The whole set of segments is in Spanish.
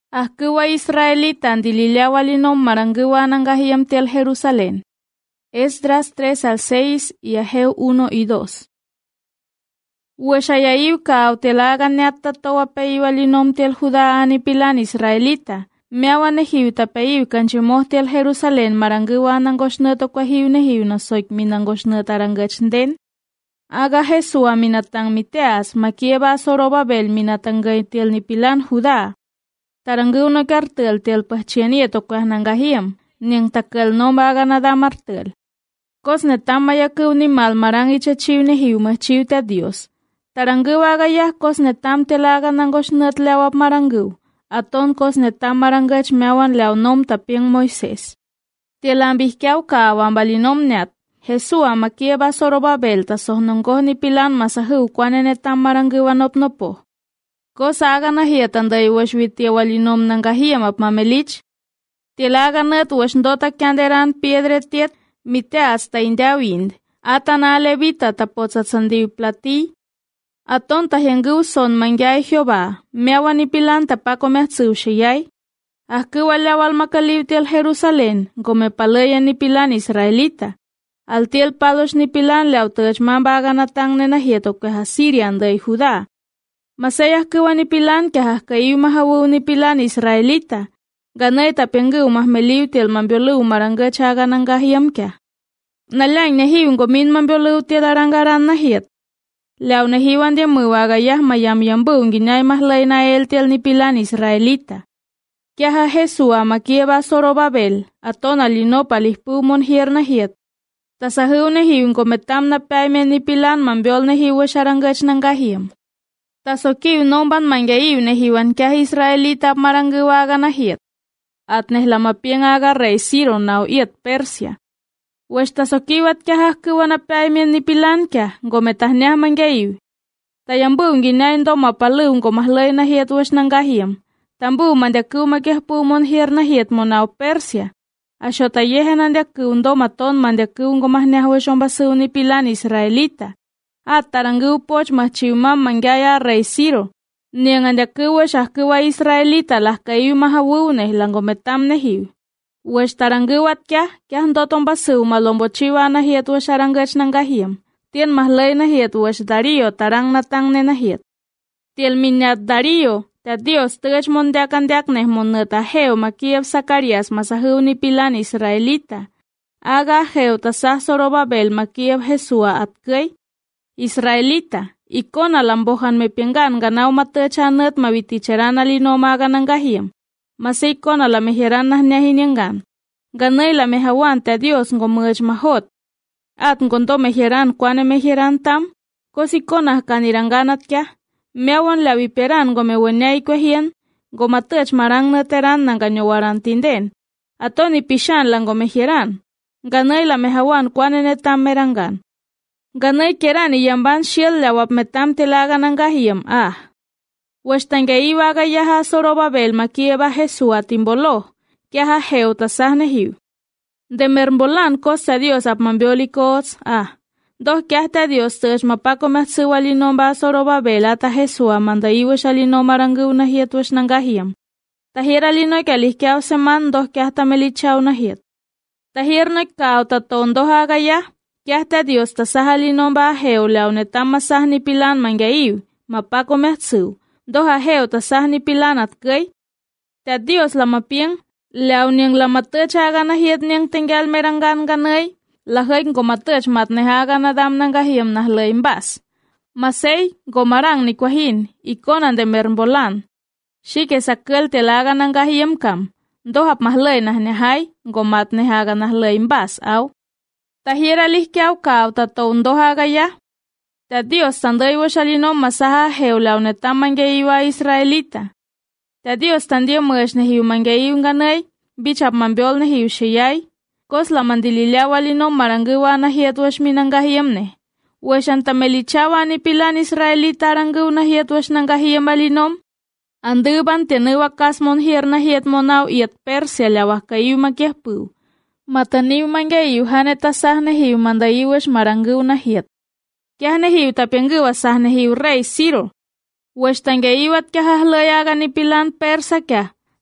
Ahkuwa Israelita andililiawalinom maranguwa nangahiyam tel Jerusalén. Esdras 3-6 y Ageo 1-2. Ueshayayu ka autelagan neatta towa peiwalinom tel Judá anipilan Israelita. Meawanehiu tapeiu kanchimoh tel Jerusalén maranguwa nangoshneta kwahiu nehiu na soik minangoshneta arangachnden. Aga Jesua minatang miteas makieba Zorobabel minatangay tel nipilan Judá. Tarangu na kartel tel pahchienieto kwah nangahiyam, niyang takal no baga nadamartel. Kos netamaya ni mal marang ichachiu nehiu machiu te Dios. Tarangu agayah kos netam telaga nangoshnat lewap marangu. Aton kos netam marangach meawan lew nom tapiang Moises. Tielambih kiaw ka wambalinom net. Jesua makieba Zorobabel ta sohnonggoh ni pilan masahu kwane netam marangu wanopnopo. Kos aga nahiya tanday washwit tiawalinom nangahiyam ap mamelich. Tielaga net washdota kyanderan piedre tiet mite hasta indiawind. Atana levita tapotzat sandiw plati. Aton tahengu son mangyay Jehová, meawan ipilan tapakomehtsu shiyay. Ahkuwalawal makaliw tiel Jerusalén, gomepalayan ipilan Israelita. Al tiel palos nipilan lew tejman baganatang nenahieto ke Asirian day Judá. Masayah kuwan ipilan ke hahkayu mahawu nipilan Israelita. Ganay tapengu mahmeliw tiel mambiolu marangga chaga nanggahiyam kya. Nalang nehiw gomin mambiolu tiel arangaran nahiet. Lew nehiwan dia muwagayah mayam yambu nginay mahlay na el tiel nipilan Israelita. Kya ha Jesua makieba Zorobabel, aton alino palihpu monhier nahiet. Tasahu nehiw gometam na paymen nipilan mambiol nehiwa sharangach nanggahiyam. Tasokiw nomban mangyayiw nehiwan kya Israelita maranggawaga nahiet. At nehlamapiang aga rey Ciro naw iat Persia. Wes tasokiwat kya hahkuwa na paymen nipilan kya gometahnyah mangyayiw. Tayambu nginayin do mapalu gomahlay nahiet wes nanggahiyam. Tambu mandyaku makyahpu monhier nahiet mo naw Persia. Asyo tayehan andyaku do maton mandyaku gomahnyah wes ombasu nipilan Israelita. At taranggu poch mahchiwmam mangyaya rey Ciro. Niyang andyaku wes ahkuwa Israelita lah kayu mahawu neh langometam nehiw. Wes tarangguwat kya ndoton basu malombo chiwa nahiet wes arangach nanggahiyam. Tien mahlay nahiet wes Darío tarang natang ne nahiet. Tiel minyat Darío, ta Dios tegach mondyakandak neh moneta Ageo makiev Zacarias masahu nipilan Israelita. Aga Ageo tasah Zorobabel makiev Jesua atkay. Israelita, ikon alambohan mepiengan ganaw matechanet mawiticheran alinomaga nanggahiyam. Masikon alameheran nahnyahiniangan. Ganay lamehawan te Dios ngomej mahot. At ngondo meheran kwane meheran tam. Kosikon ahkaniranganat kya. Meawan lawiperan gomewenyay kwehien. Gomatech marang neteran nanganyowaran tinden. Aton ipishan lang gomeheran. Ganay lamehawan kwane netam merangan. Ganay keran iyamban shiel lawap metam telaga nanggahiyam Westangaiwa gayaha Zorobabel makieba Jesua timbolo, kyaha Ageo tasah nehiw. Demermbolan kosa Dios ap mambiolikos, Doh kyahta Dios tej mapakomehtsuwalinomba Zorobabel ata Jesua mandaiwesh alino marangu nahiet wesh nanggahiyam. Tahir alinoy kalihkyaw seman doh kyahta melichaw nahiet. Tahir nagkaw taton doh agayah, kyahta Dios tasah alinomba Ageo law netam masah nipilan manggaiw, mapakomehtsuw. Doh Ageo tasah nipilan at kay. Ta Dios lamapiang, law niyang lamatech aga nahiet niyang tinggal meranggan ganay, lahay gomatech matnehaga nadam nanggahiyam nahlay mbas. Masay, gomarang ni kwahin, ikonan de mermbolan. Shike sakkel telaga nanggahiyam kam, doh ap mahlay nahnehay, gomatnehaga nahlay mbas aw. Tahira lihkyaw kaw taton doh agaya. Ta Dios tanday washalino masaha Ageo law netam mangyayiwa Israelita. Ta Dios tandio mwesh nehiw mangyayiw ganay, bichap mambiol nehiw shiyay. Kos la mandililiawalino maranggawa nahiet wesh minanggahiyam neh. Wesh antamelichawa ni pilan Israelita aranggaw nahiet wesh nanggahiyam alinom. Anduban tenewa kas monhier nahiet monaw iat Persia lawah kayu makyahpu. Mataniw mangyayiw hanetasah nehiw mandayiw wesh maranggaw nahiet. Kya nehiw tapianggawa sah nehiw rey Ciro. Wesh tanggayiwat kya hahlayaga ni pilan Persa kya.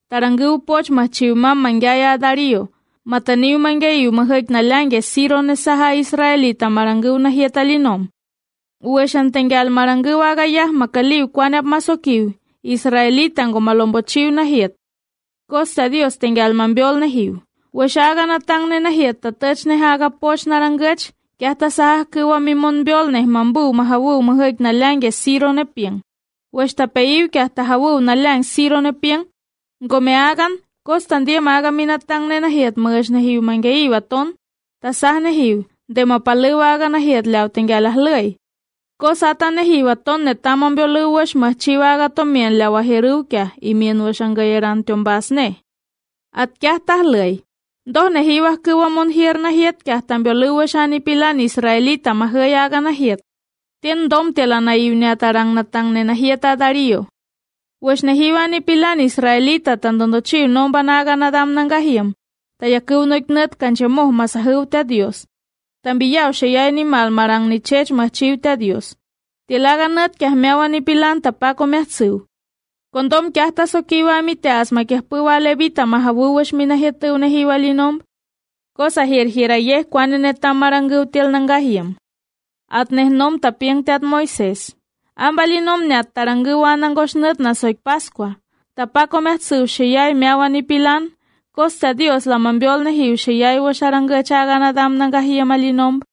tarangu poch machiu mangaya Darío, mataniu mangayu mahek na lange siro ne saha Israelita marangu na hietalinom. Ueshan tengal marangu agayah makaliu kwanap masokiu, Israelita ngo malombochiu na hiet. Costa Dios tengal mambiol na hiu. Ueshaga na tangne na hiet tatach ne haga poch narangach, kiahta saha kiwa mimon biol ne mambu mahawu mahek na lange siro ne pieng. Uesta peiu kiahta hawu na lang siro ne pieng. Ngo me hagan, Kostan dia maga minatang ne na hiet mga na hiu mangai waton, tasah na hiu, de mapaluwaga na hiet lau tinggalah lay. Kosatan na hiu waton ne tamang bioluwash machiwaga to mien lawa hiru kya, imien wash ang gayaran tumbas ne. At kya tah lay. Doh na hiwah kuwa mon hir na hiet kya tam bioluwash anipilan Israelita mahayaga na hiet. Tien dom tela na iu niatarang natang ne na hieta Darío. Wash na hiwa ni pilan Israelita tandondo chiu non banaga na dam nangahiem. Tayaku noiknet kanchemoh masahu ta Dios. Tambiyaw siya animal marang ni chech machiu ta Dios. Tilaga net kah mewa ni pilan tapako mehtsu. Kondom kah tasokiwa mi teas makehpuwa levita mahawu wash minahetu na hiwa linom. Kosa hirhirayeh kwane netamaranggu til nangahiem. At nehnom tapieng teat Moises. Ambalinom niat tarangguan ang gosnet na soy Pascua. Tapako mehtsu siyay meawan ni pilan. Costa Dios la mambiol na hiu siyay wa sarangga chaga na dam nang kahiyam alinom.